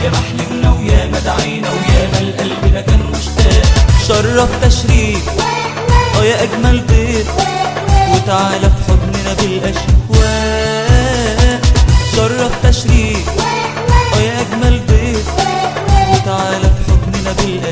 يا محلمنا ويا مدعينا ويا ما القلب ده كان مشتاق. شرف تشريف يا أجمل ضيف وتعالى في حضننا بالأشواق. شرف تشريف يا أجمل ضيف وتعالى في حضننا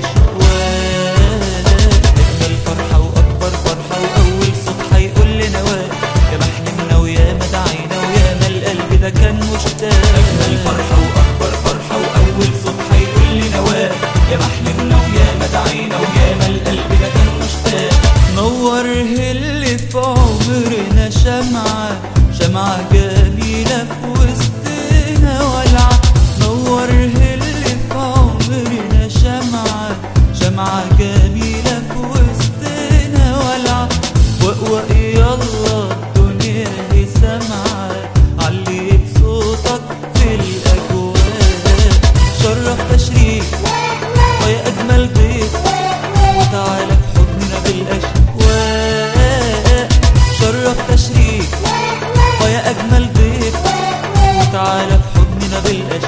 بالأشواق. أجمل فرحة وأكبر فرحة وأول صوت هيقول لنا يا محلمنا ويا مدعينا ويا ما القلب ده كان مشتاق. أجمل فرحة وأكبر فرحة وأول صوت هيقول لنا يا محلمنا ويا مدعينا ويا ما القلب ده كان مشتاق. نور اللي في عمرنا شمعة شمعة جميلة في وسطنا ولعة. نور اللي في عمرنا شمعة شمعة جميلة في وسطنا ولعة. وقوق يلا الدنيا دي سمعة علي بصوتك في الأجواء. شرف تشريف يا أجمل ضيف وتعالى في حضننا بالأشواق. شرف تشريف يا أجمل ضيف وتعالى في حضننا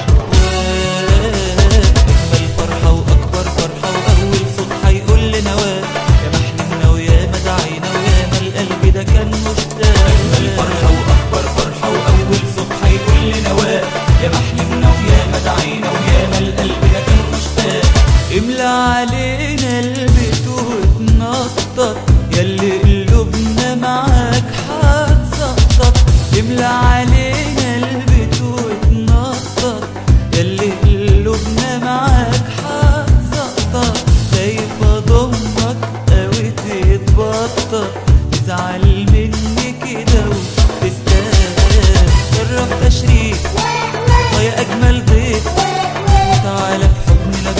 بالأشواق. أجمل فرحة وأكبر فرحة وأول صوت هيقول لنا يا محلمنا ويا مدعينا ويا ما القلب ده كان مشتاق. أجمل فرحة وأكبر فرحة وأول صوت هيقول لنا يا محلمنا ويا مدعينا ويا ما القلب ده كان مشتاق. املى علينا البيت وتنطط ياللي قلوبنا معاك هتسقطط. املى علينا البيت وتنطط ياللي قلوبنا معاك هتسقطط. خايف اضمك اوي تتبطط تزعل مني كده وتستاهل. شرف تشريف يا اجمل ضيف وتعالى في حضننا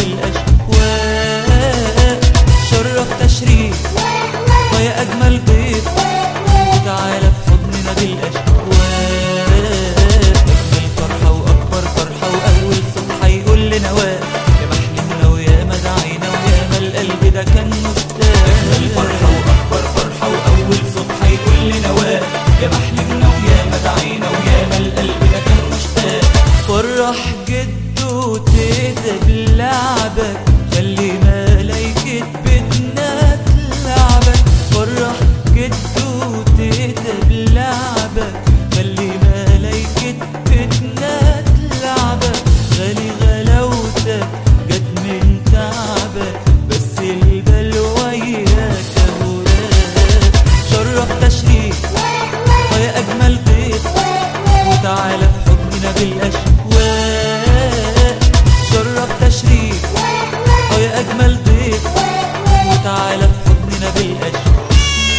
بالاشواق. شرف تشريف يا أجمل ضيف وتعالى في حضننا بالأشواق. أجمل فرحة وأكبر فرحة وأول صوت هيقول لنا يا محلمنا ويا مدعينا ويا ما القلب ده كان مشتاق. أجمل فرحة وأكبر فرحة وأول صوت هيقول لنا يا محلمنا ويا مدعينا ويا ما القلب ده كان مشتاق. فرح جده وتيتا بلعبك خلي ملايكة بيتنا تلعبك. فرح جده وتيتا بلعبك خلي ملايكة بيتنا تلعبك. غالي غلاوتك جت من تعبك بس البلوى وياك أوراق. شرف تشريف يا أجمل ضيف وتعالى في حضننا بالأشواق. شرف تشريف يا أجمل ضيف وتعالى في حضننا بالأشواق.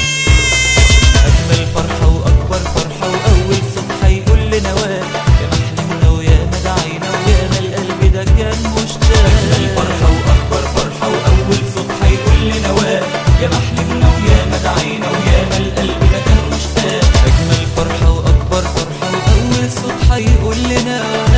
أجمل فرحة وأكبر فرحة وأول صوت هيقول لنا يا محلمنا ويا مدعينا ويا ما القلب ده كان مشتاق. أجمل فرحة وأكبر فرحة وأول صوت هيقول لنا يا محلمنا ويا مدعينا ويا ما القلب ده كان مشتاق. أجمل فرحة وأكبر فرحة وأول صوت هيقول لنا